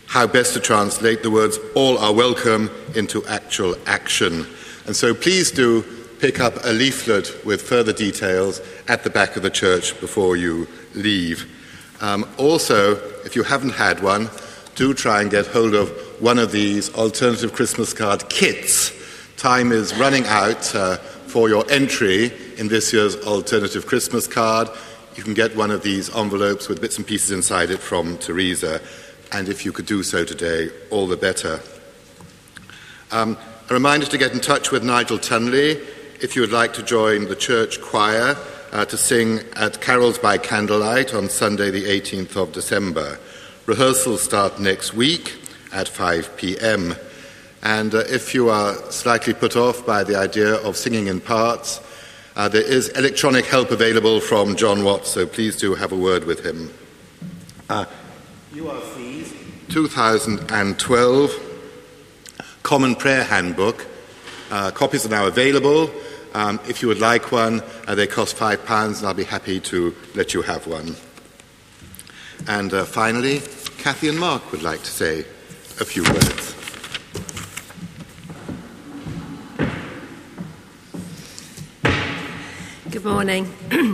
how best to translate the words "all are welcome" into actual action. And so please do pick up a leaflet with further details at the back of the church before you leave. Also, if you haven't had one, do try and get hold of one of these alternative Christmas card kits. Time is running out for your entry in this year's alternative Christmas card. You can get one of these envelopes with bits and pieces inside it from Teresa, and if you could do so today, all the better. A reminder to get in touch with Nigel Tunley if you would like to join the church choir to sing at Carols by Candlelight on Sunday the 18th of December. Rehearsals start next week at 5 p.m. And if you are slightly put off by the idea of singing in parts, there is electronic help available from John Watts, so please do have a word with him. URC's 2012 Common Prayer Handbook. Copies are now available. If you would like one, they cost £5, and I'll be happy to let you have one. And finally, Kathy and Mark would like to say a few words. Good morning.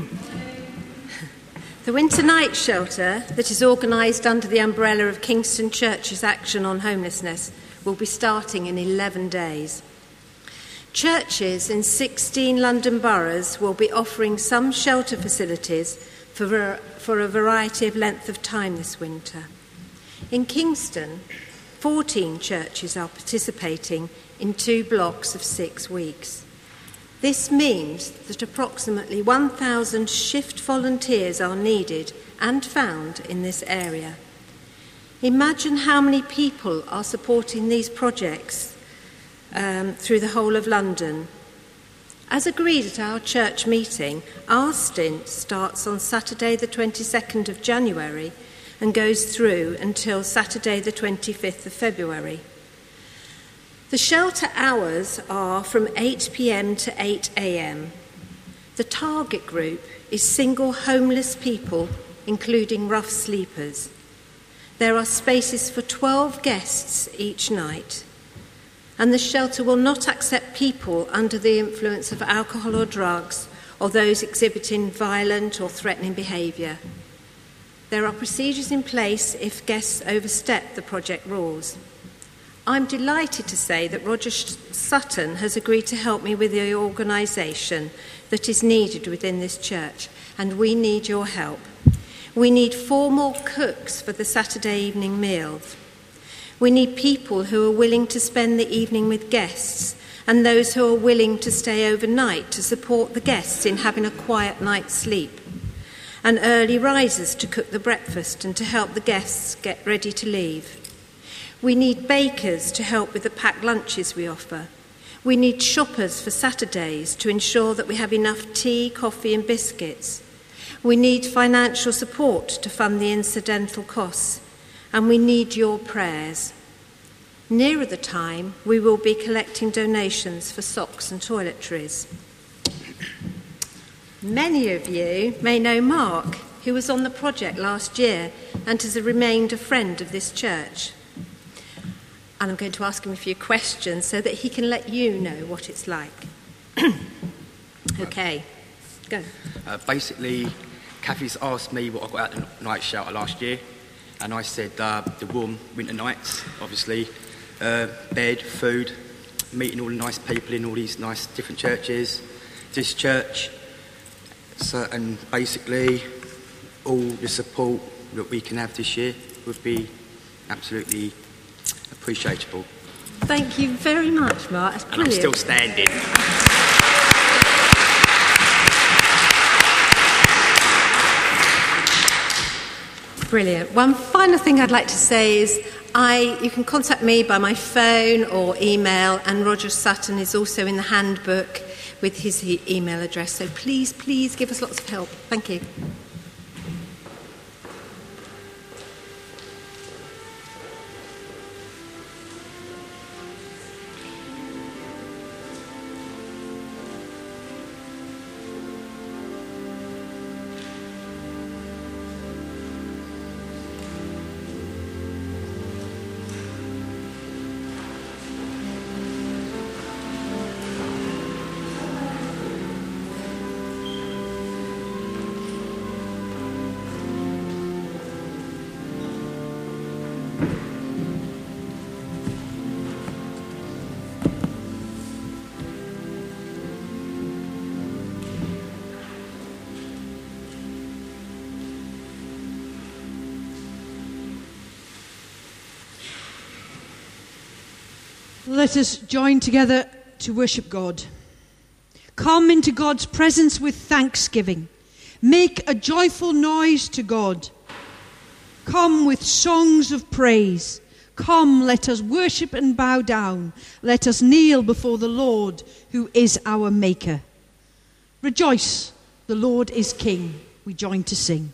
The Winter Night Shelter that is organised under the umbrella of Kingston Church's Action on Homelessness will be starting in 11 days. Churches in 16 London boroughs will be offering some shelter facilities for a variety of length of time this winter. In Kingston, 14 churches are participating in 2 blocks of 6 weeks. This means that approximately 1,000 shift volunteers are needed and found in this area. Imagine how many people are supporting these projects through the whole of London. As agreed at our church meeting, our stint starts on Saturday the 22nd of January and goes through until Saturday the 25th of February. The shelter hours are from 8 p.m. to 8 a.m. The target group is single homeless people, including rough sleepers. There are spaces for 12 guests each night, and the shelter will not accept people under the influence of alcohol or drugs or those exhibiting violent or threatening behaviour. There are procedures in place if guests overstep the project rules. I'm delighted to say that Roger Sutton has agreed to help me with the organisation that is needed within this church, and we need your help. We need 4 more cooks for the Saturday evening meals. We need people who are willing to spend the evening with guests and those who are willing to stay overnight to support the guests in having a quiet night's sleep, and early risers to cook the breakfast and to help the guests get ready to leave. We need bakers to help with the packed lunches we offer. We need shoppers for Saturdays to ensure that we have enough tea, coffee and biscuits. We need financial support to fund the incidental costs. And we need your prayers. Nearer the time, we will be collecting donations for socks and toiletries. Many of you may know Mark, who was on the project last year and has remained a friend of this church. And I'm going to ask him a few questions so that he can let you know what it's like. Okay, go. Basically, Kathy's asked me what I got out of the night shelter last year, and I said the warm winter nights, obviously, bed, food, meeting all the nice people in all these nice different churches, this church, so, and basically all the support that we can have this year would be absolutely appreciable. Thank you very much, Mark. That's brilliant. And I'm still standing. Brilliant. One final thing I'd like to say is you can contact me by my phone or email, and Roger Sutton is also in the handbook with his email address. So please give us lots of help. Thank you. Let us join together to worship God. Come into God's presence with thanksgiving. Make a joyful noise to God. Come with songs of praise. Come, let us worship and bow down. Let us kneel before the Lord, who is our Maker. Rejoice, the Lord is King. We join to sing.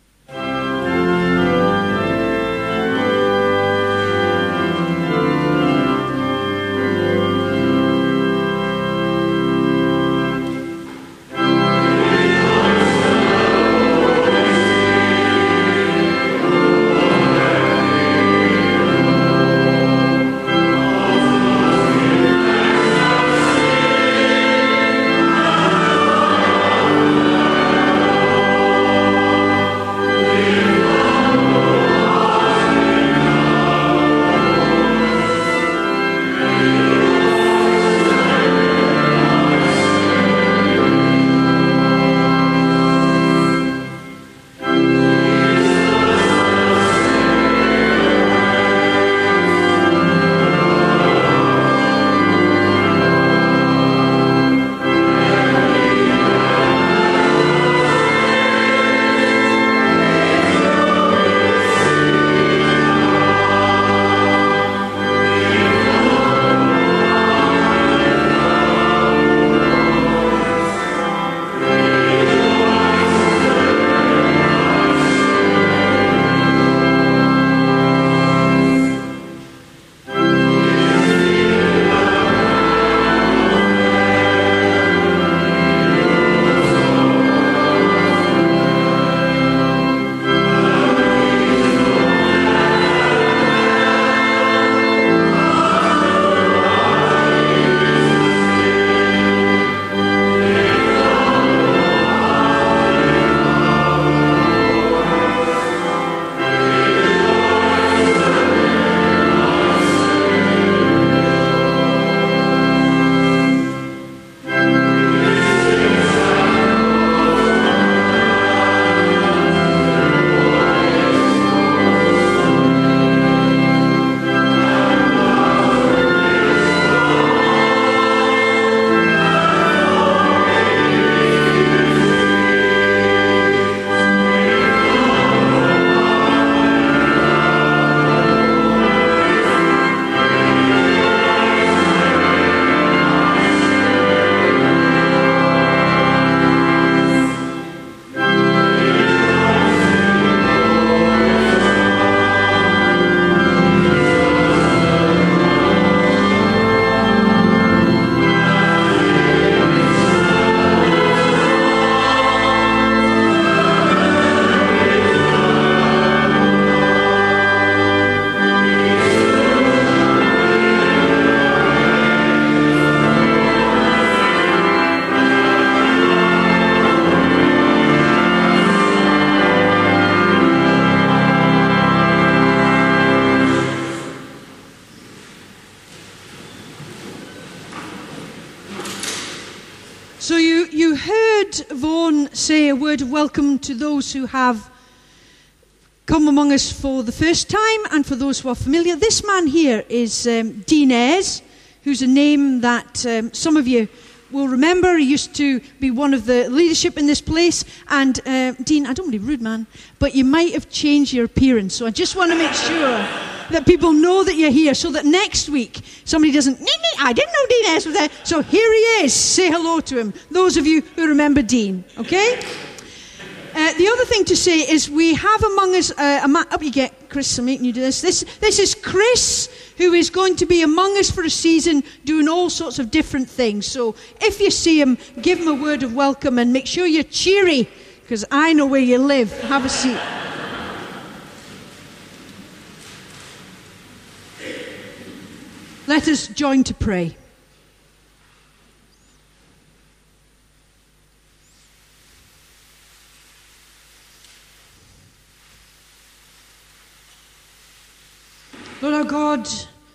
So you heard Vaughan say a word of welcome to those who have come among us for the first time and for those who are familiar. This man here is Dean Ayres, who's a name that some of you will remember. He used to be one of the leadership in this place. And Dean, I don't want to be rude, man, but you might have changed your appearance. So I just want to make sure that people know that you're here, so that next week somebody doesn't, I didn't know Dean Ayres was there. So here he is. Say hello to him. Those of you who remember Dean, okay? The other thing to say is we have among us a man. Up you get, Chris. I'm making you do this. This is Chris, who is going to be among us for a season, doing all sorts of different things. So if you see him, give him a word of welcome and make sure you're cheery, because I know where you live. Have a seat. Let us join to pray. Lord our God,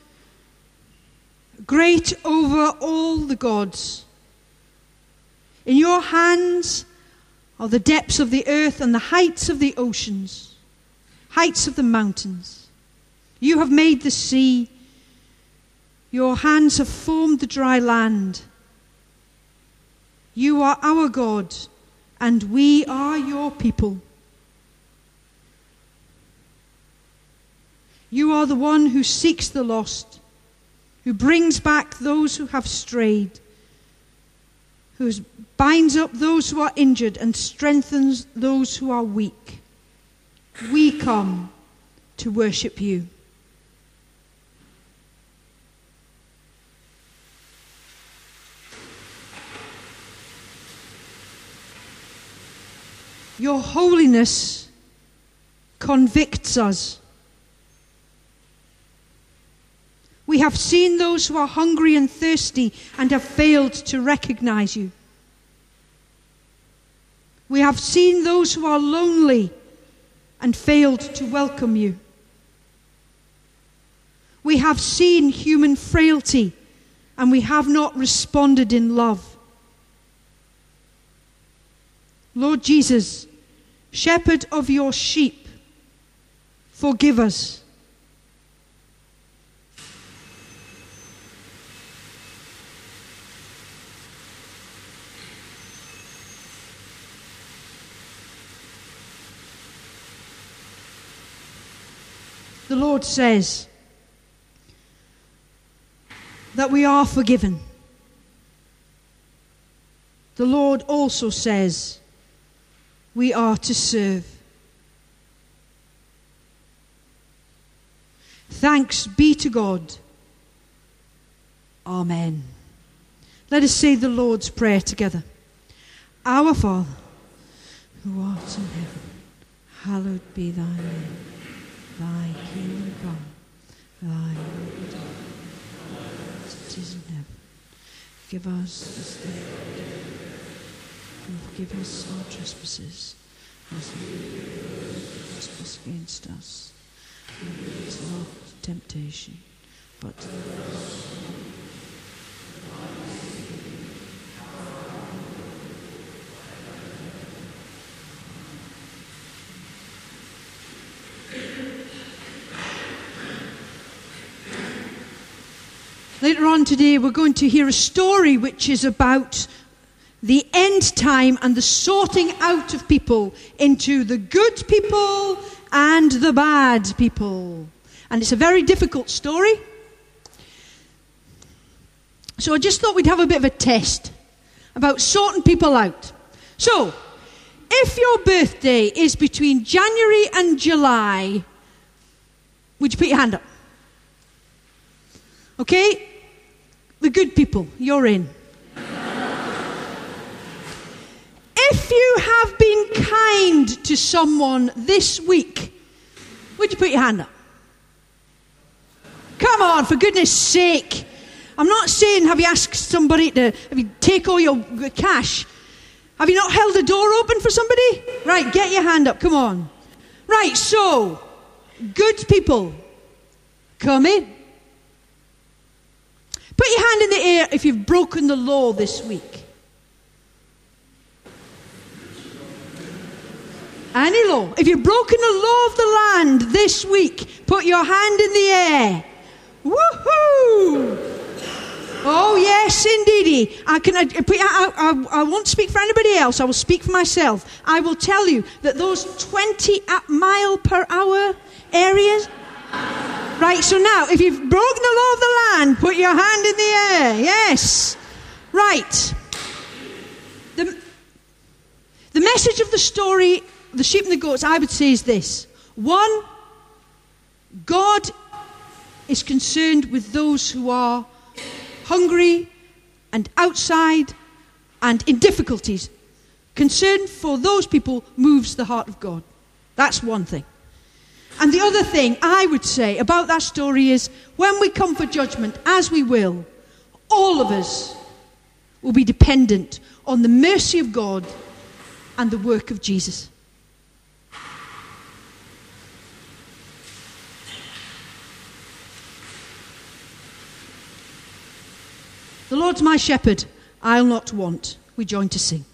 great over all the gods. In your hands are the depths of the earth and the heights of the oceans, heights of the mountains. You have made the sea. Your hands have formed the dry land. You are our God, and we are your people. You are the one who seeks the lost, who brings back those who have strayed, who binds up those who are injured and strengthens those who are weak. We come to worship you. Your holiness convicts us. We have seen those who are hungry and thirsty and have failed to recognize you. We have seen those who are lonely and failed to welcome you. We have seen human frailty and we have not responded in love. Lord Jesus, shepherd of your sheep, forgive us. The Lord says that we are forgiven. The Lord also says we are to serve. Thanks be to God. Amen. Let us say the Lord's Prayer together. Our Father, who art in heaven, hallowed be thy name. Thy kingdom come, thy will be done, as it is in heaven. Give us this day our daily bread, and forgive us our trespasses, as we forgive those who trespass against us. And lead us not into temptation, but deliver us from evil. Later on today, we're going to hear a story which is about the end time and the sorting out of people into the good people and the bad people. And it's a very difficult story. So I just thought we'd have a bit of a test about sorting people out. So, if your birthday is between January and July, would you put your hand up? Okay? The good people, you're in. If you have been kind to someone this week, would you put your hand up? Come on, for goodness sake. I'm not saying have you asked somebody to have you take all your cash. Have you not held the door open for somebody? Right, get your hand up, come on. Right, so, good people, come in. Put your hand in the air if you've broken the law this week. Any law. If you've broken the law of the land this week, put your hand in the air. Woohoo! Oh, yes, indeedy. I won't speak for anybody else. I will speak for myself. I will tell you that those 20 mile per hour areas... Right, so now, if you've broken the law of the land, put your hand in the air. Yes. Right. The message of the story, the sheep and the goats, I would say is this. One, God is concerned with those who are hungry and outside and in difficulties. Concern for those people moves the heart of God. That's one thing. And the other thing I would say about that story is when we come for judgment, as we will, all of us will be dependent on the mercy of God and the work of Jesus. The Lord's my shepherd, I'll not want. We join to sing.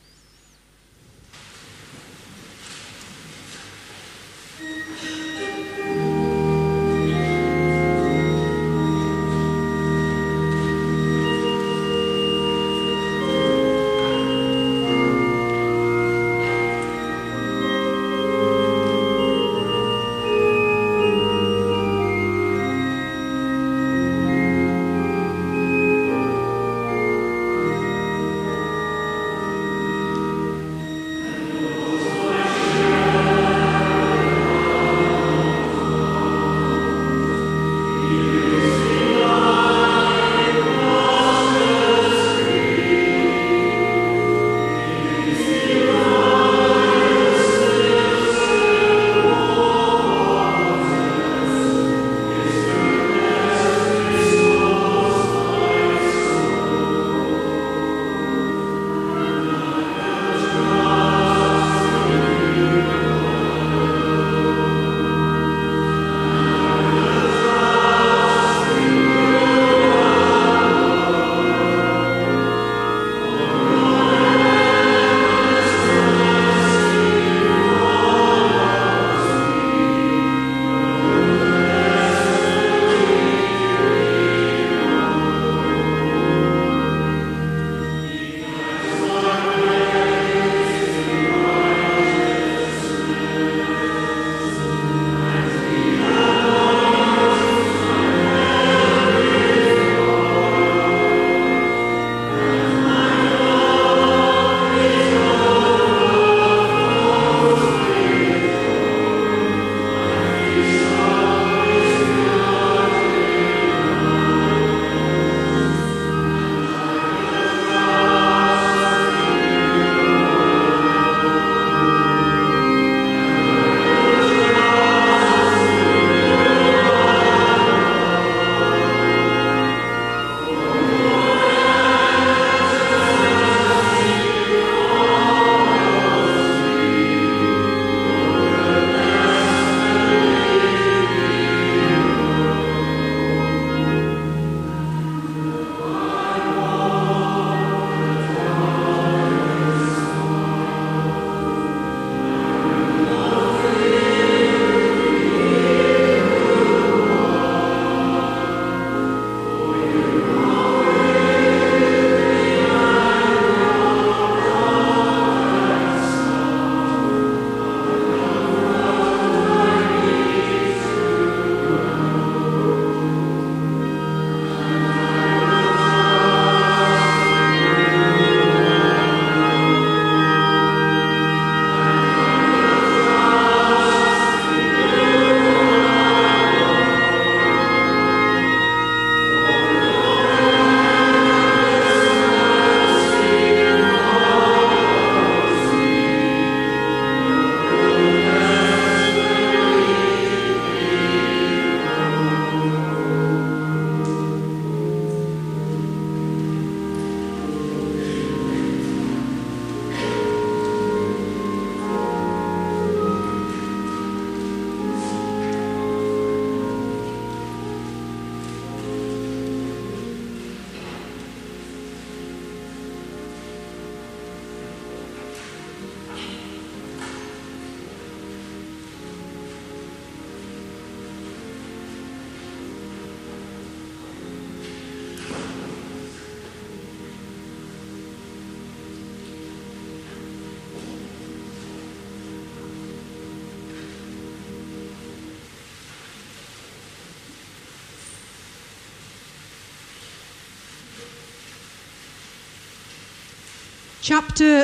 Chapter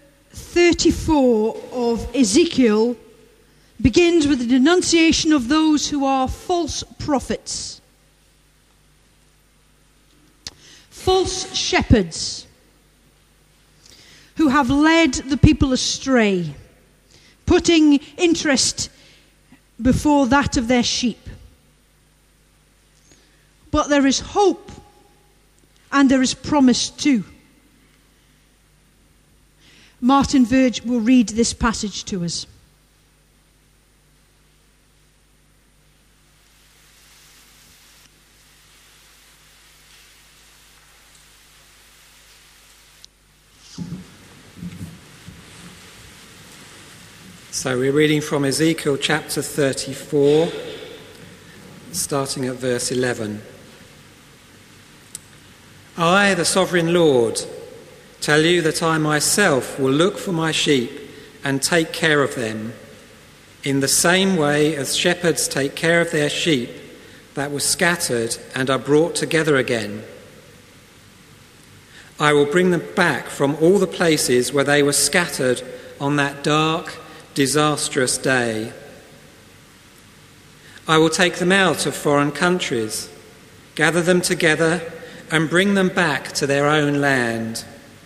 34 of Ezekiel begins with the denunciation of those who are false prophets, false shepherds who have led the people astray, putting interest before that of their sheep. But there is hope and there is promise too. Martin Verge will read this passage to us. So we're reading from Ezekiel chapter 34, starting at verse 11. I, the sovereign Lord, tell you that I myself will look for my sheep and take care of them, in the same way as shepherds take care of their sheep that were scattered and are brought together again. I will bring them back from all the places where they were scattered on that dark, disastrous day. I will take them out of foreign countries, gather them together, and bring them back to their own land.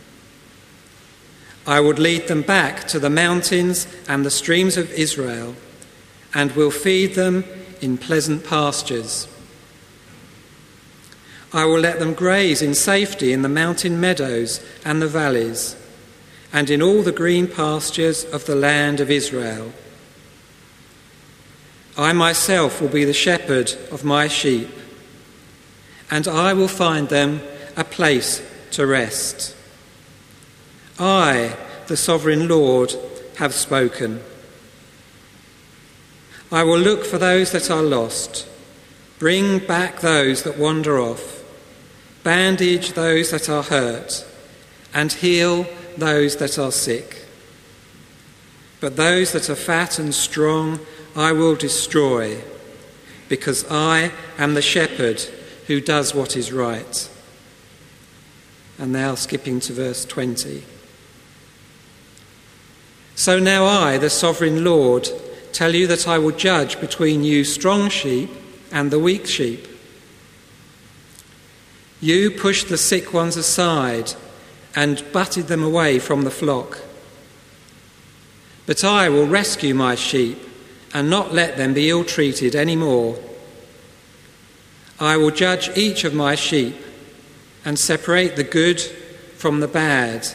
I would lead them back to the mountains and the streams of Israel, and will feed them in pleasant pastures. I will let them graze in safety in the mountain meadows and the valleys, and in all the green pastures of the land of Israel. I myself will be the shepherd of my sheep, and I will find them a place to rest. I, the sovereign Lord, have spoken. I will look for those that are lost, bring back those that wander off, bandage those that are hurt, and heal those that are sick. But those that are fat and strong I will destroy, because I am the shepherd who does what is right. And now skipping to verse 20. So now I, the sovereign Lord, tell you that I will judge between you strong sheep and the weak sheep. You pushed the sick ones aside and butted them away from the flock. But I will rescue my sheep and not let them be ill-treated any more. I will judge each of my sheep and separate the good from the bad.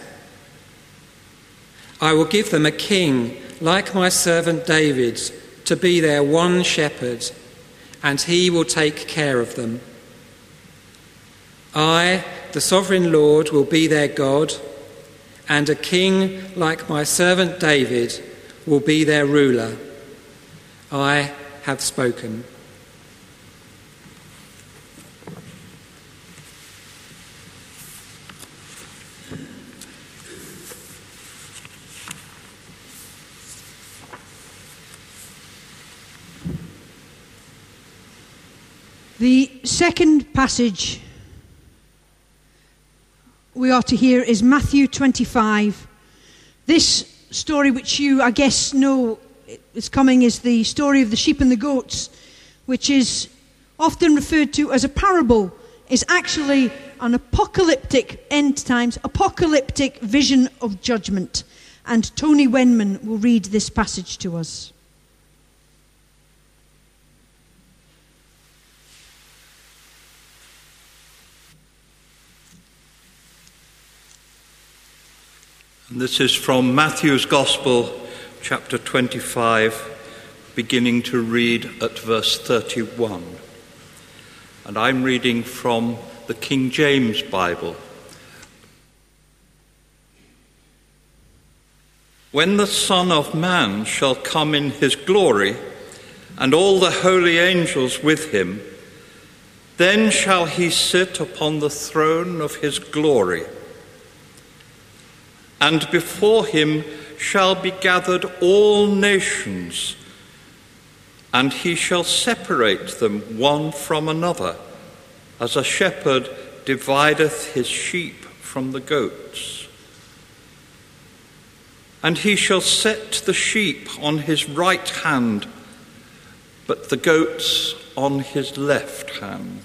I will give them a king like my servant David to be their one shepherd, and he will take care of them. I, the sovereign Lord, will be their God, and a king like my servant David will be their ruler. I have spoken. The second passage we are to hear is Matthew 25. This story, which you, I guess, know is coming, is the story of the sheep and the goats, which is often referred to as a parable, is actually an apocalyptic, end times, apocalyptic vision of judgment. And Tony Wenman will read this passage to us. And this is from Matthew's Gospel, chapter 25, beginning to read at verse 31. And I'm reading from the King James Bible. When the Son of Man shall come in his glory, and all the holy angels with him, then shall he sit upon the throne of his glory. And before him shall be gathered all nations, and he shall separate them one from another, as a shepherd divideth his sheep from the goats. And he shall set the sheep on his right hand, but the goats on his left hand.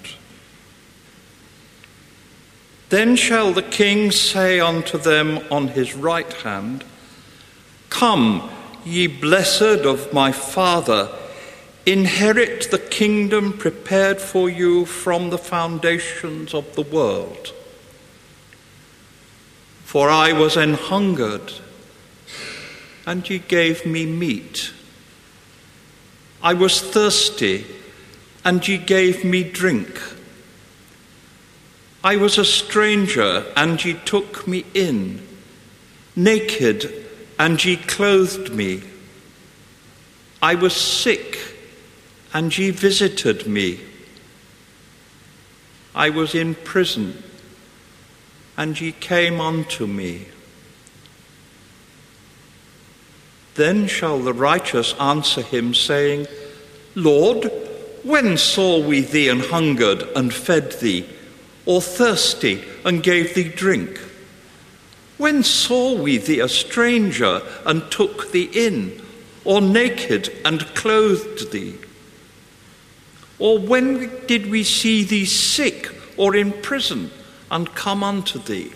Then shall the king say unto them on his right hand, Come, ye blessed of my Father, inherit the kingdom prepared for you from the foundations of the world. For I was an hungered, and ye gave me meat. I was thirsty, and ye gave me drink. I was a stranger, and ye took me in, naked, and ye clothed me, I was sick, and ye visited me. I was in prison, and ye came unto me. Then shall the righteous answer him, saying, Lord, when saw we thee an hungered and fed thee, or thirsty and gave thee drink? When saw we thee a stranger and took thee in, or naked and clothed thee? Or when did we see thee sick or in prison and come unto thee?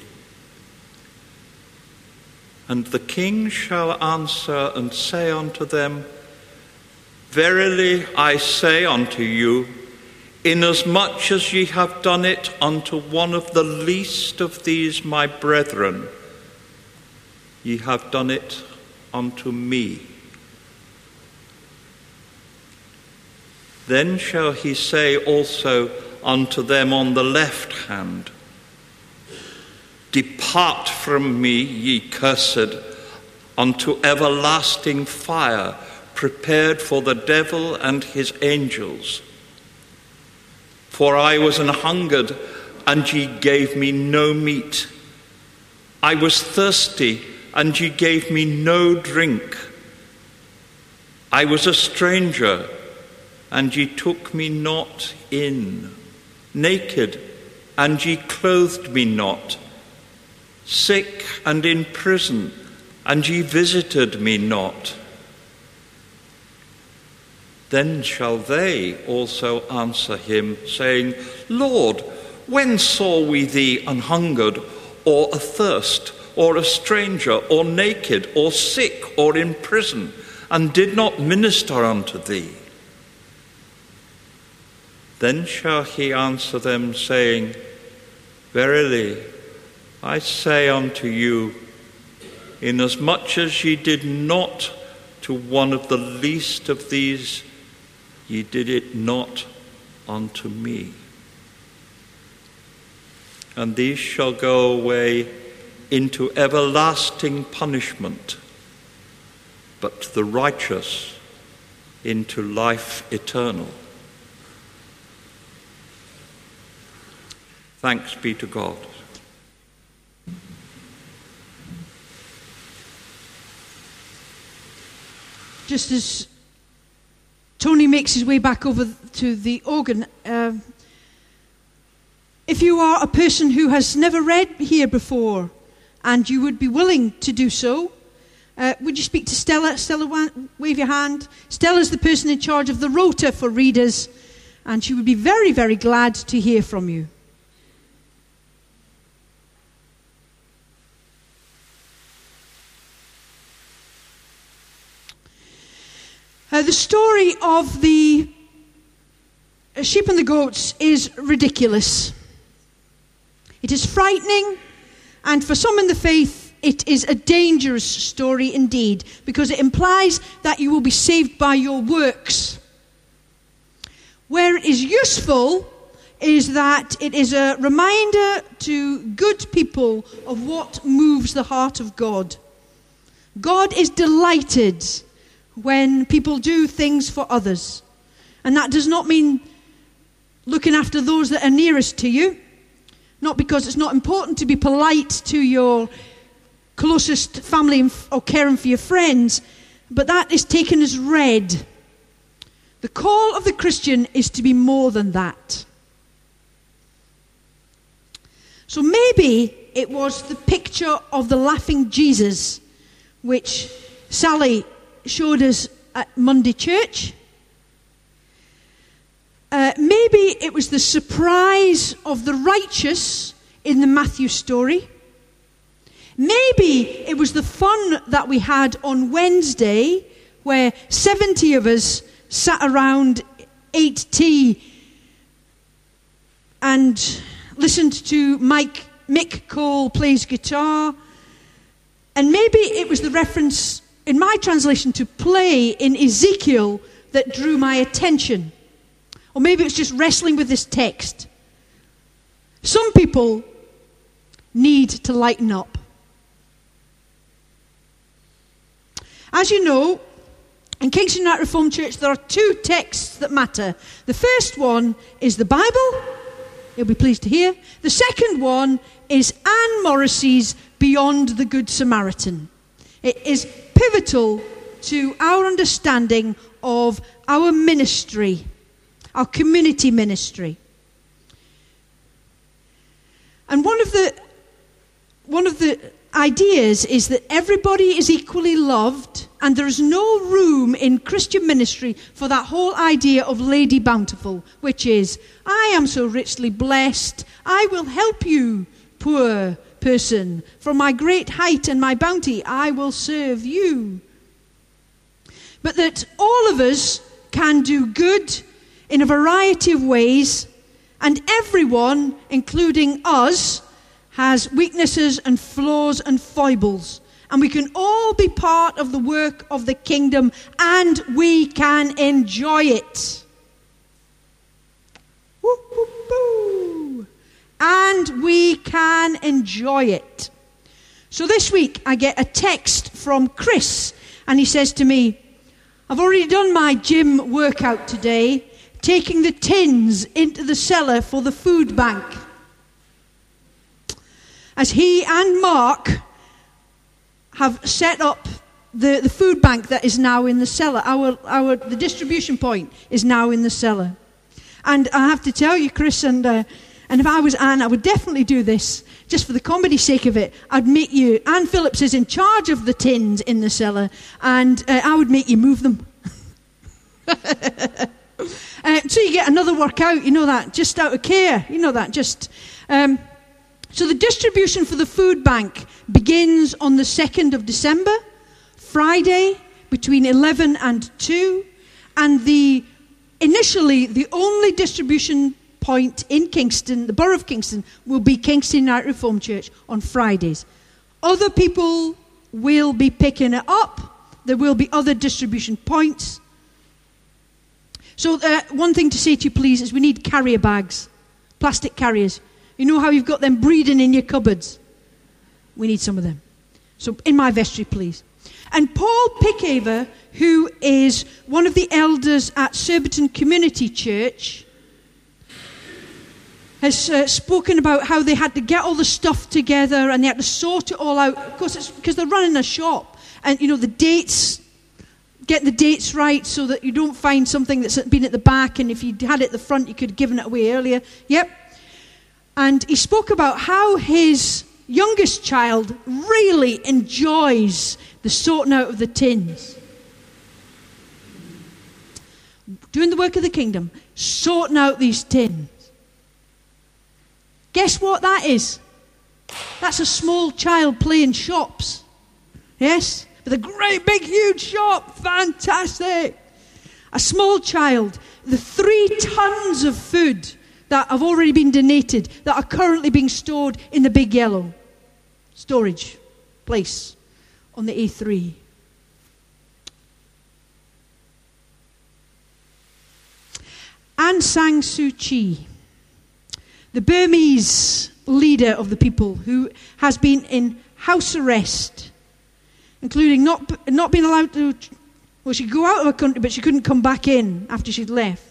And the king shall answer and say unto them, Verily I say unto you, inasmuch as ye have done it unto one of the least of these my brethren, ye have done it unto me. Then shall he say also unto them on the left hand, Depart from me, ye cursed, unto everlasting fire, prepared for the devil and his angels. For I was an hungered, and ye gave me no meat. I was thirsty, and ye gave me no drink. I was a stranger, and ye took me not in. Naked, and ye clothed me not. Sick and in prison, and ye visited me not. Then shall they also answer him, saying, Lord, when saw we thee an hungered, or athirst, or a stranger, or naked, or sick, or in prison, and did not minister unto thee? Then shall he answer them, saying, Verily I say unto you, inasmuch as ye did not to one of the least of these, ye did it not unto me. And these shall go away into everlasting punishment, but the righteous into life eternal. Thanks be to God. Just as Tony makes his way back over to the organ, if you are a person who has never read here before and you would be willing to do so, would you speak to Stella? Stella, wave your hand. Stella's the person in charge of the rota for readers, and she would be very, very glad to hear from you. The story of the sheep and the goats is ridiculous. It is frightening, and for some in the faith, it is a dangerous story indeed, because it implies that you will be saved by your works. Where it is useful is that it is a reminder to good people of what moves the heart of God. God is delighted when people do things for others. And that does not mean looking after those that are nearest to you. Not because it's not important to be polite to your closest family or caring for your friends, but that is taken as read. The call of the Christian is to be more than that. So maybe it was the picture of the laughing Jesus which Sally showed us at Monday church. Maybe it was the surprise of the righteous in the Matthew story. Maybe it was the fun that we had on Wednesday, where 70 of us sat around, ate tea, and listened to Mick Cole plays guitar. And maybe it was the reference in my translation to play in Ezekiel that drew my attention. Or maybe it's just wrestling with this text. Some people need to lighten up. As you know, In Kingston United Reformed Church, there are two texts that matter. The first one is the Bible. You'll be pleased to hear. The second one is Anne Morrissey's Beyond the Good Samaritan. It is pivotal to our understanding of our ministry, our community ministry. And one of the ideas is that everybody is equally loved, and there is no room in Christian ministry for that whole idea of Lady Bountiful, which is, I am so richly blessed, I will help you, poor person. From my great height and my bounty, I will serve you. But that all of us can do good in a variety of ways, and everyone, including us, has weaknesses and flaws and foibles. And we can all be part of the work of the kingdom, and we can enjoy it. Woo, woo, woo. And we can enjoy it. So this week I get a text from Chris, and he says to me, I've already done my gym workout today, taking the tins into the cellar for the food bank. As he and Mark have set up the food bank that is now in the cellar. The distribution point is now in the cellar. And I have to tell you, Chris, and if I was Anne, I would definitely do this, just for the comedy sake of it. I'd make you, Anne Phillips is in charge of the tins in the cellar, and I would make you move them. So you get another workout, you know that, just out of care, you know that, just... So the distribution for the food bank begins on the 2nd of December, Friday, between 11 and 2. And initially, the only distribution point in Kingston, the borough of Kingston, will be Kingston United Reformed Church on Fridays. Other people will be picking it up. There will be other distribution points. So one thing to say to you, please, is we need carrier bags, plastic carriers. You know how you've got them breeding in your cupboards? We need some of them. So in my vestry, please. And Paul Pickhaver, who is one of the elders at Surbiton Community Church, has spoken about how they had to get all the stuff together and they had to sort it all out. Of course, it's because they're running a shop. And, you know, the dates, get the dates right so that you don't find something that's been at the back, and if you had it at the front, you could have given it away earlier. Yep. And he spoke about how his youngest child really enjoys the sorting out of the tins. Doing the work of the kingdom, sorting out these tins. Guess what that is? That's a small child playing shops. Yes? With a great big huge shop. Fantastic. A small child. The 3 tons of food that have already been donated, that are currently being stored in the big yellow storage place on the A3. Aung San Suu Kyi, the Burmese leader of the people, who has been in house arrest, including not being allowed to, well, she'd go out of her country, but she couldn't come back in after she'd left.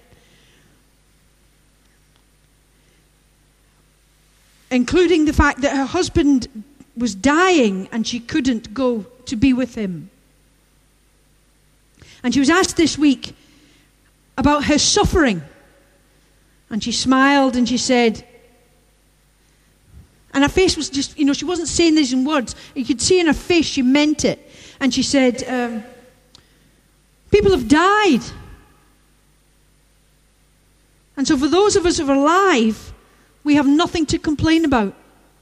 Including the fact that her husband was dying and she couldn't go to be with him. And she was asked this week about her suffering. And she smiled and she said, and her face was just, you know, she wasn't saying this in words. You could see in her face she meant it. And she said, people have died. And so for those of us who are alive, we have nothing to complain about.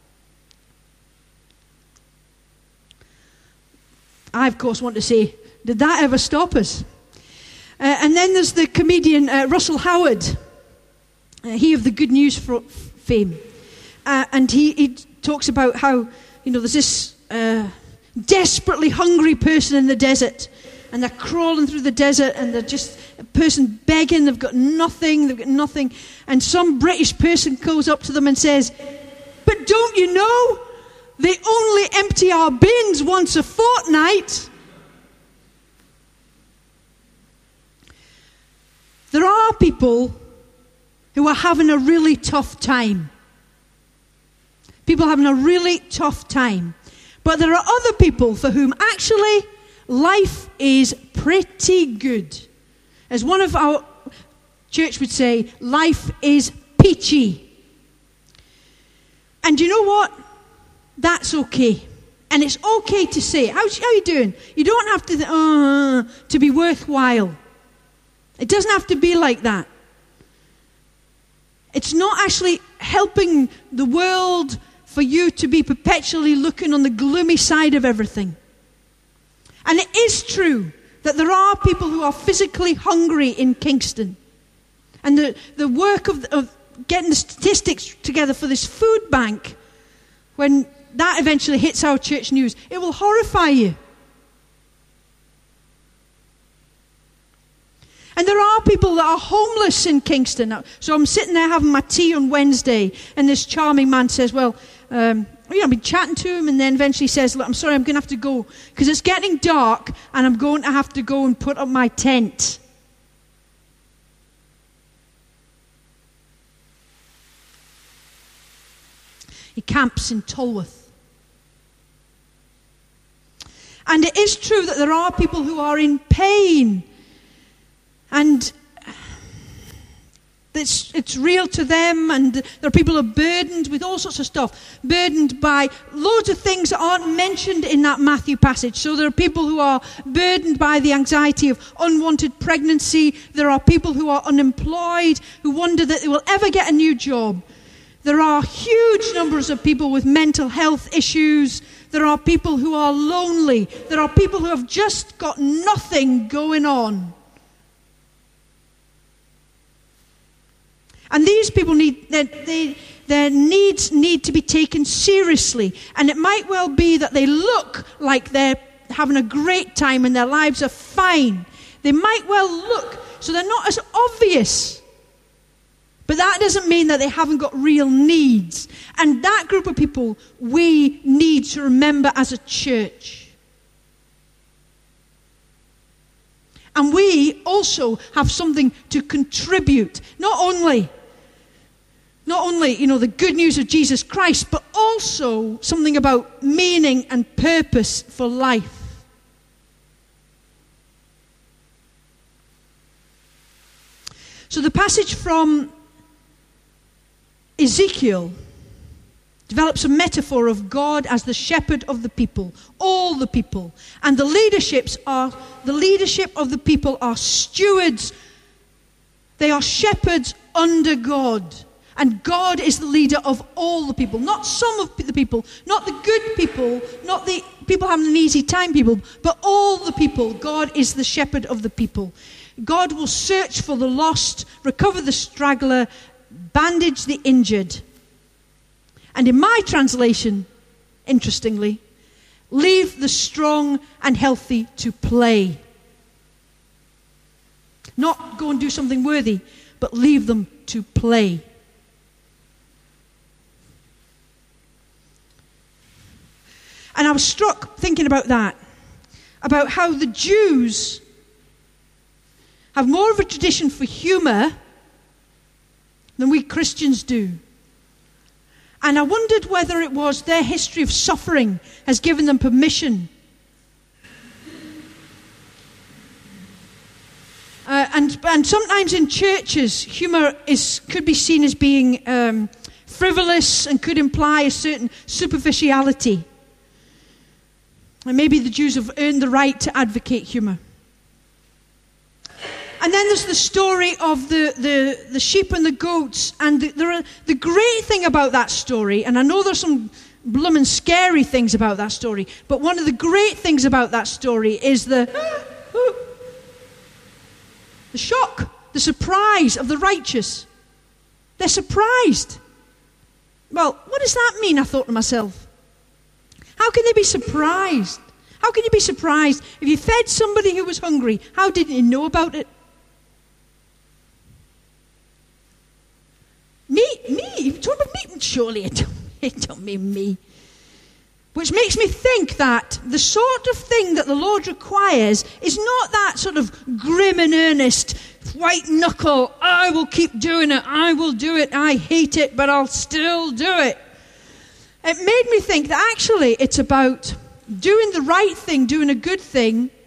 I, of course, want to say, did that ever stop us? And then there's the comedian Russell Howard, he of the Good News fame. And he talks about how, you know, there's this desperately hungry person in the desert, and they're crawling through the desert, and they're just a person begging, they've got nothing, and some British person goes up to them and says, but don't you know, they only empty our bins once a fortnight. There are people who are having a really tough time. People having a really tough time. But there are other people for whom actually life is pretty good. As one of our church would say, life is peachy. And you know what? That's okay. And it's okay to say, how are you doing? You don't have to be worthwhile. It doesn't have to be like that. It's not actually helping the world for you to be perpetually looking on the gloomy side of everything. And it is true that there are people who are physically hungry in Kingston. And the work of getting the statistics together for this food bank, when that eventually hits our church news, it will horrify you. And there are people that are homeless in Kingston. So I'm sitting there having my tea on Wednesday, and this charming man says, well, I've been chatting to him, and then eventually says, look, I'm sorry, I'm going to have to go, because it's getting dark, and I'm going to have to go and put up my tent. He camps in Tolworth. And it is true that there are people who are in pain. And it's real to them, and there are people who are burdened with all sorts of stuff. Burdened by loads of things that aren't mentioned in that Matthew passage. So there are people who are burdened by the anxiety of unwanted pregnancy. There are people who are unemployed, who wonder that they will ever get a new job. There are huge numbers of people with mental health issues. There are people who are lonely. There are people who have just got nothing going on. And these people their needs need to be taken seriously. And it might well be that they look like they're having a great time and their lives are fine. They might well look, so they're not as obvious. But that doesn't mean that they haven't got real needs. And that group of people we need to remember as a church. And we also have something to contribute. Not only, the good news of Jesus Christ, but also something about meaning and purpose for life. So the passage from Ezekiel develops a metaphor of God as the shepherd of the people, all the people. And the leadership of the people are stewards. They are shepherds under God. And God is the leader of all the people, not some of the people, not the good people, not the people having an easy time people, but all the people. God is the shepherd of the people. God will search for the lost, recover the straggler, bandage the injured. And in my translation, interestingly, leave the strong and healthy to play. Not go and do something worthy, but leave them to play. And I was struck thinking about that, about how the Jews have more of a tradition for humour than we Christians do. And I wondered whether it was their history of suffering has given them permission. And sometimes in churches, humour could be seen as being frivolous and could imply a certain superficiality. And maybe the Jews have earned the right to advocate humour. And then there's the story of the sheep and the goats. And the great thing about that story, and I know there's some bloomin' scary things about that story, but one of the great things about that story is the shock, the surprise of the righteous. They're surprised. Well, what does that mean, I thought to myself. How can they be surprised? How can you be surprised if you fed somebody who was hungry? How didn't you know about it? Me? You're talking about me? Surely it don't mean me. Which makes me think that the sort of thing that the Lord requires is not that sort of grim and earnest, white knuckle, I will keep doing it, I will do it, I hate it, but I'll still do it. It made me think that actually it's about doing the right thing, doing a good thing, and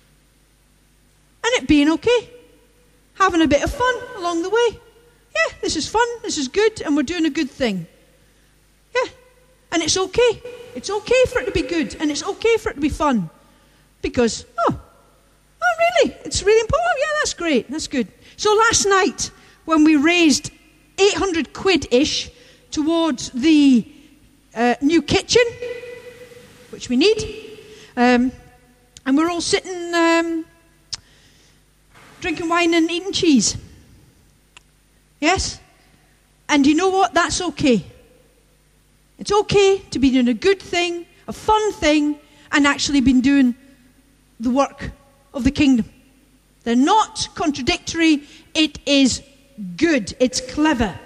it being okay. Having a bit of fun along the way. Yeah, this is fun, this is good, and we're doing a good thing. Yeah, and it's okay. It's okay for it to be good, and it's okay for it to be fun. Because, oh really? It's really important? Yeah, that's great, that's good. So last night, when we raised 800 quid-ish towards the new kitchen, which we need, and we're all sitting drinking wine and eating cheese. Yes? And you know what? That's okay. It's okay to be doing a good thing, a fun thing, and actually been doing the work of the kingdom. They're not contradictory. It is good. It's clever.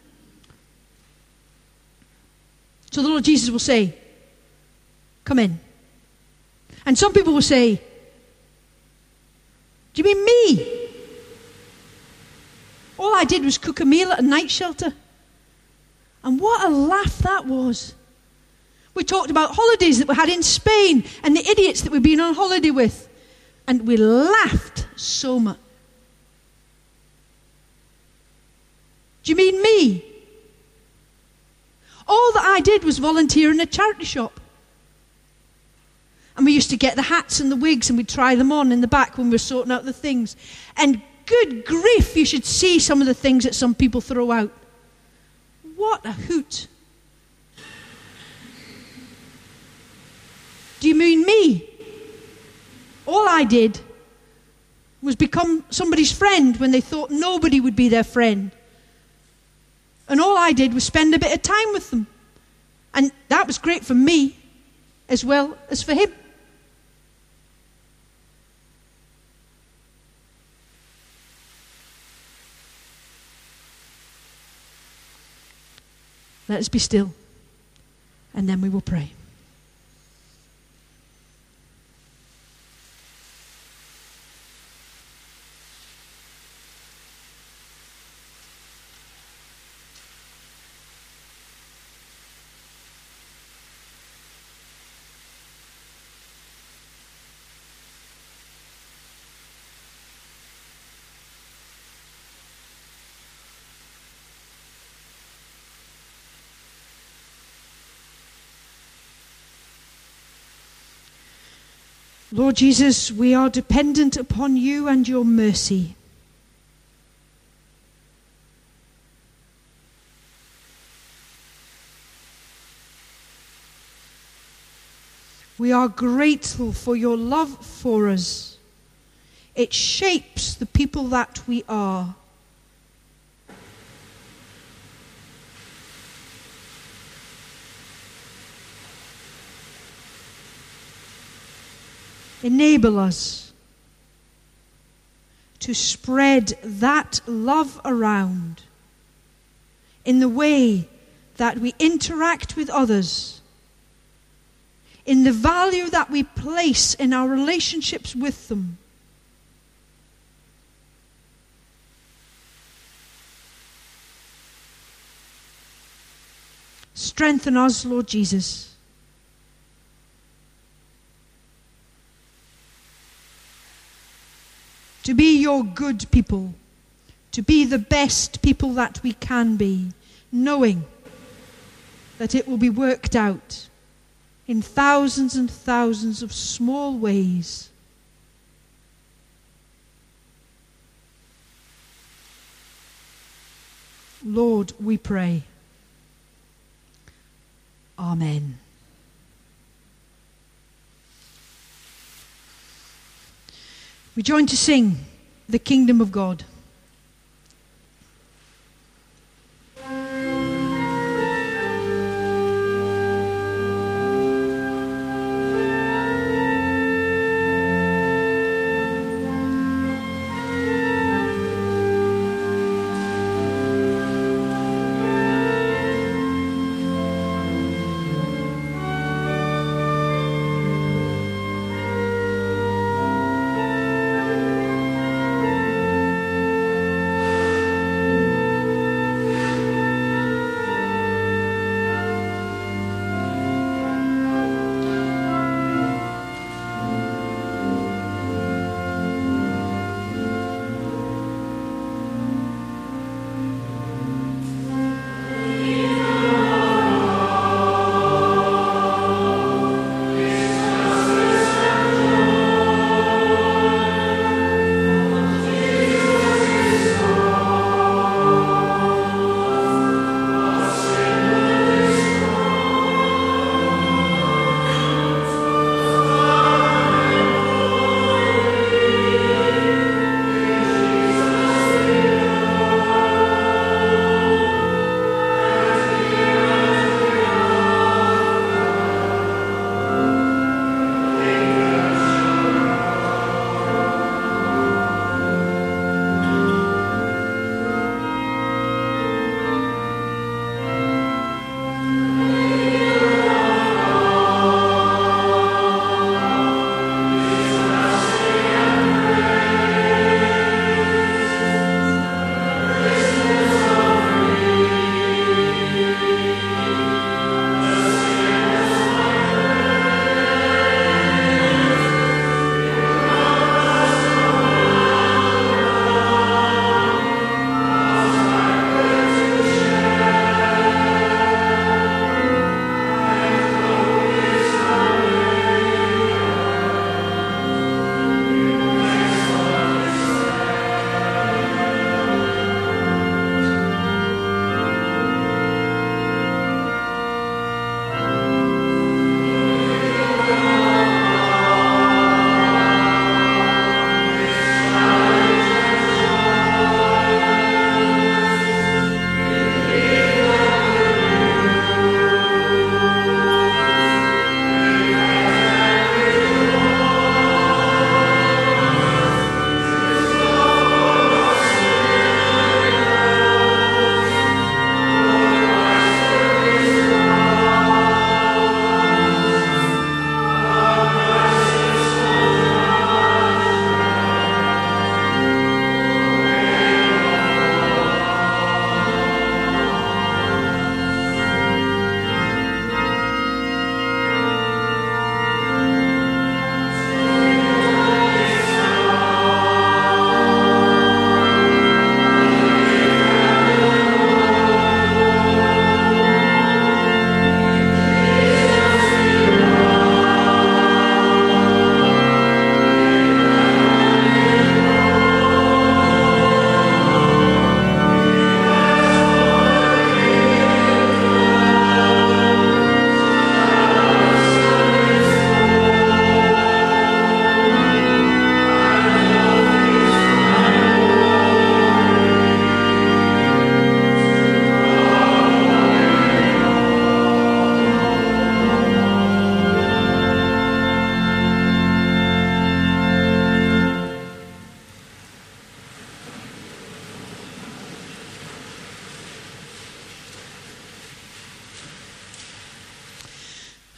So the Lord Jesus will say, come in. And some people will say, do you mean me? All I did was cook a meal at a night shelter. And what a laugh that was. We talked about holidays that we had in Spain and the idiots that we've been on holiday with. And we laughed so much. Do you mean me? All that I did was volunteer in a charity shop. And we used to get the hats and the wigs and we'd try them on in the back when we were sorting out the things. And good grief, you should see some of the things that some people throw out. What a hoot. Do you mean me? All I did was become somebody's friend when they thought nobody would be their friend. And all I did was spend a bit of time with them. And that was great for me as well as for him. Let us be still, and then we will pray. Lord Jesus, we are dependent upon you and your mercy. We are grateful for your love for us. It shapes the people that we are. Enable us to spread that love around in the way that we interact with others, in the value that we place in our relationships with them. Strengthen us, Lord Jesus. To be your good people, to be the best people that we can be, knowing that it will be worked out in thousands and thousands of small ways. Lord, we pray. Amen. We join to sing the Kingdom of God.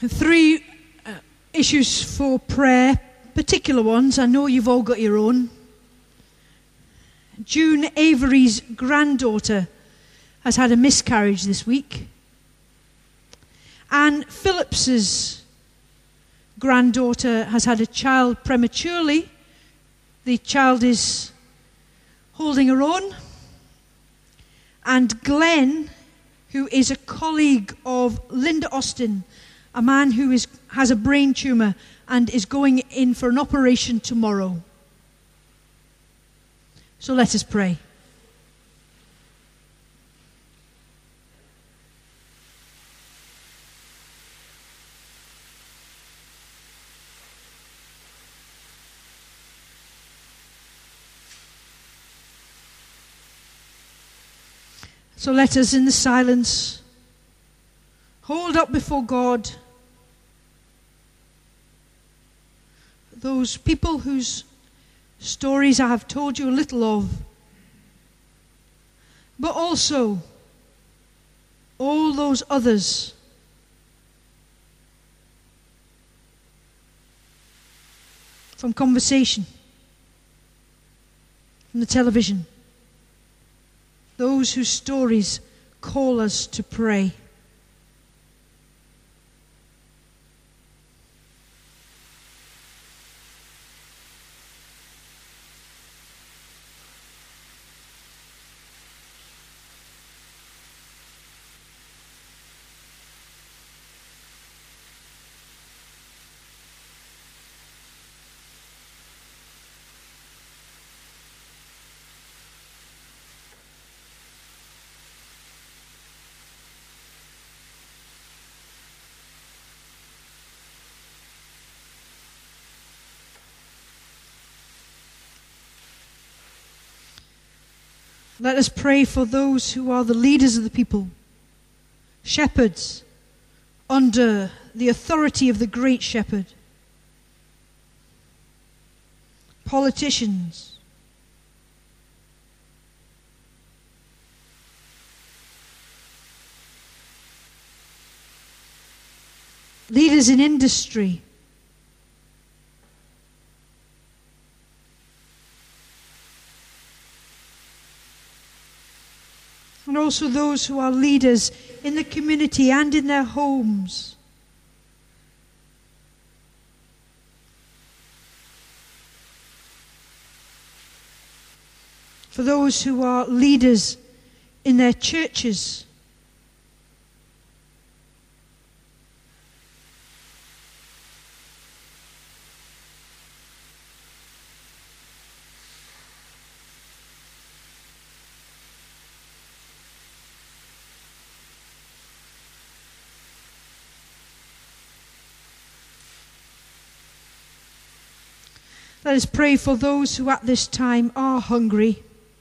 3 issues for prayer, particular ones. I know you've all got your own. June Avery's granddaughter has had a miscarriage this week. Anne Phillips's granddaughter has had a child prematurely. The child is holding her own. And Glenn, who is a colleague of Linda Austin, a man who has a brain tumour and is going in for an operation tomorrow. So let us pray. So let us, in the silence, hold up before God those people whose stories I have told you a little of, but also all those others from conversation, from the television, those whose stories call us to pray. Let us pray for those who are the leaders of the people, shepherds under the authority of the great shepherd, politicians, leaders in industry, and also those who are leaders in the community and in their homes. For those who are leaders in their churches. Let us pray for those who at this time are hungry.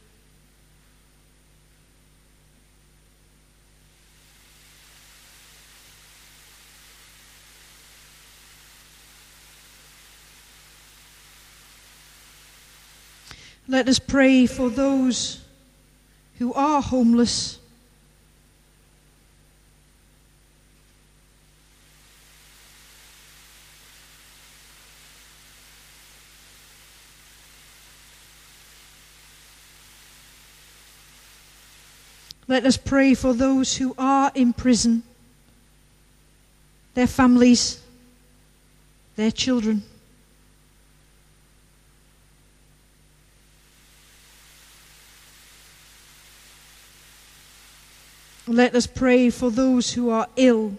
Let us pray for those who are homeless. Let us pray for those who are in prison, their families, their children. Let us pray for those who are ill.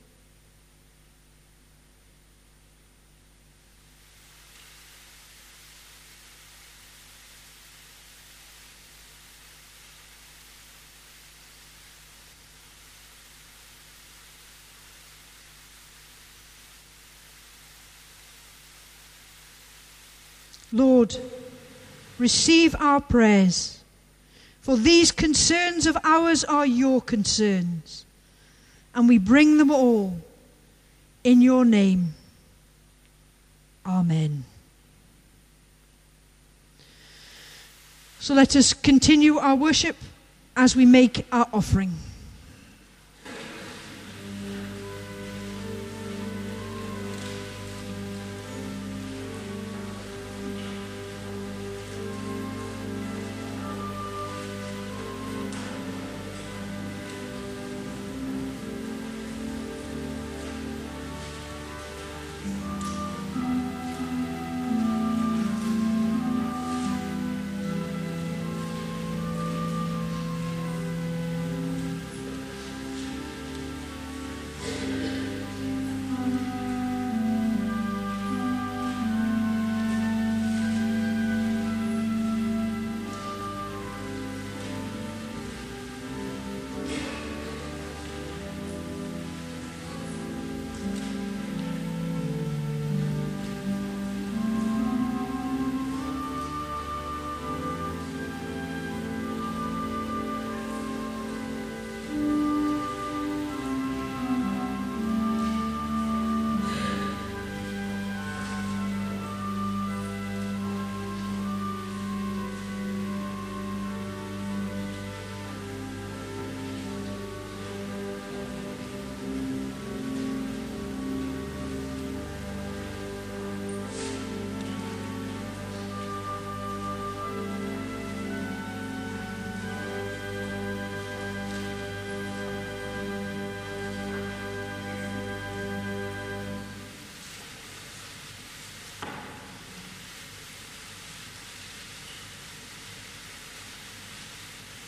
Lord, receive our prayers, for these concerns of ours are your concerns, and we bring them all in your name. Amen. So let us continue our worship as we make our offering.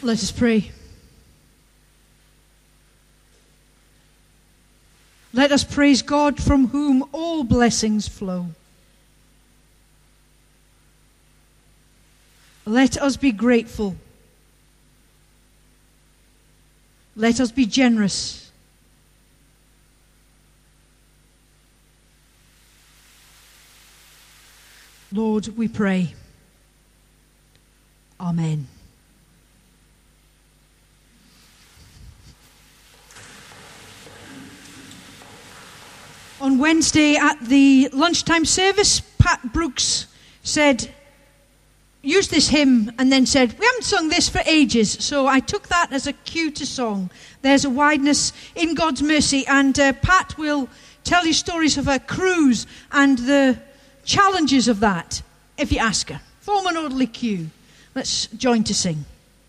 Let us pray. Let us praise God, from whom all blessings flow. Let us be grateful. Let us be generous. Lord, we pray. Amen. On Wednesday at the lunchtime service, Pat Brooks used this hymn and then said, we haven't sung this for ages. So I took that as a cue to song. There's a wideness in God's mercy. And Pat will tell you stories of her cruise and the challenges of that, if you ask her. Form an orderly cue. Let's join to sing.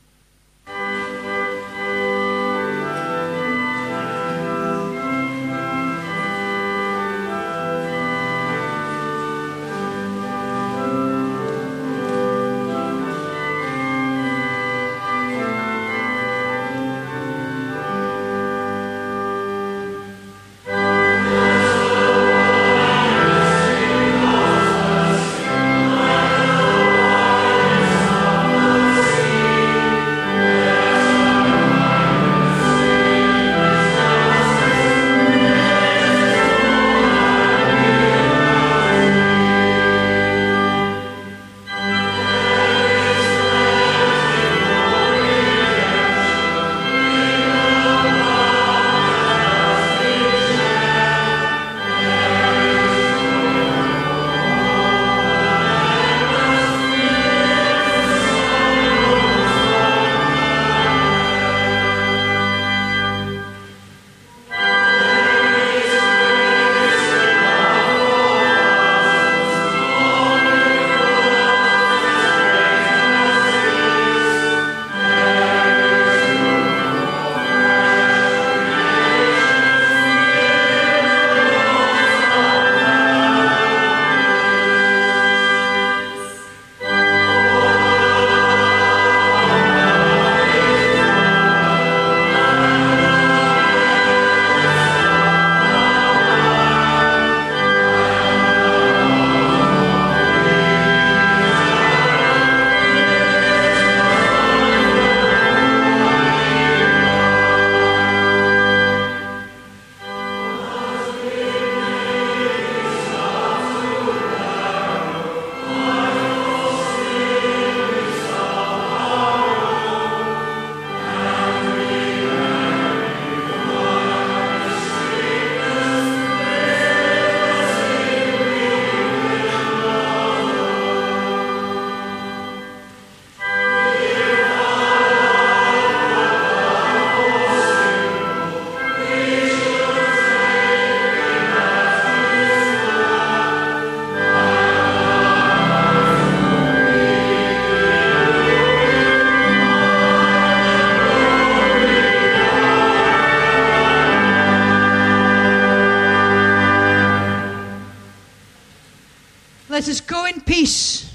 Let us go in peace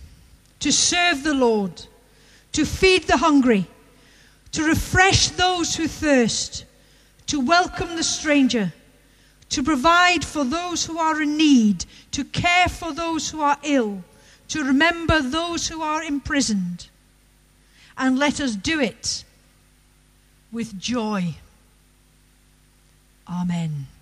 to serve the Lord, to feed the hungry, to refresh those who thirst, to welcome the stranger, to provide for those who are in need, to care for those who are ill, to remember those who are imprisoned. And let us do it with joy. Amen.